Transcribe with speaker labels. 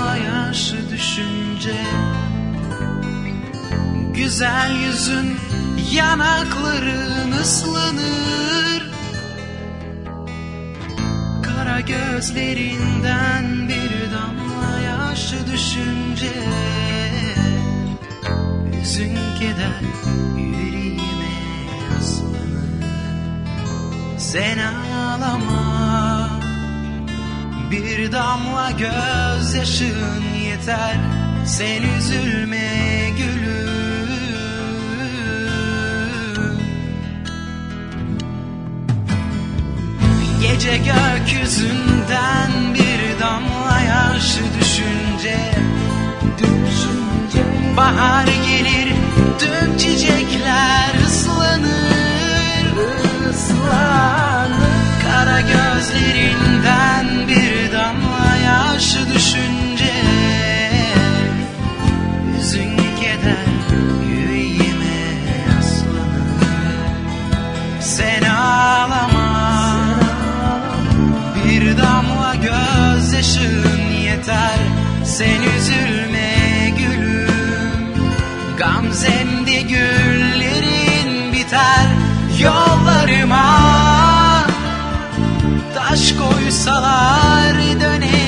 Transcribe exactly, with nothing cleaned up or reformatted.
Speaker 1: damla yaş düşünce. Güzel yüzün, yanakların ıslanır. Kara gözlerinden bir damla yaş düşünce. Hüzün keder yüreğime yaslanır. Sen ağlama, bir damla gözyaşın yeter. Sen üzülme gülüm. Gece gökyüzünden bir damla yaş düşünce. Düşünce bahar gelir, tüm çiçekler ıslanır, ıslanır. Kara gözlerinden bir damla yaş düşünce. Hüzün keder yüreğime yaslanır. Sen ağlama, bir damla gözyaşın yeter. Sen üzülme gülüm. Gamzemde güllerin biter. Yollarıma taş koysalar dönerim.